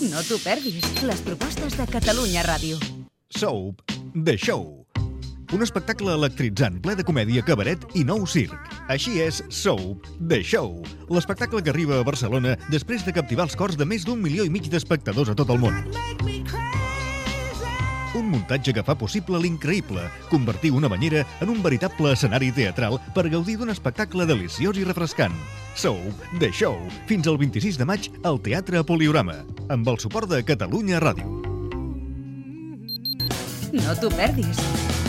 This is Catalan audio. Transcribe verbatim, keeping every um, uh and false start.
No t'ho perdis, les propostes de Catalunya Ràdio. Soap, The Show. Un espectacle electritzant, ple de comèdia, cabaret i nou circ. Així és Soap, The Show, l'espectacle que arriba a Barcelona després de captivar els cors de més d'un milió i mig d'espectadors a tot el món. Un muntatge que fa possible l'increïble, convertir una banyera en un veritable escenari teatral per gaudir d'un espectacle deliciós i refrescant. Soap, The Show, fins al vint-i-sis de maig al Teatre Poliorama, amb el suport de Catalunya Ràdio. No t'ho perdis.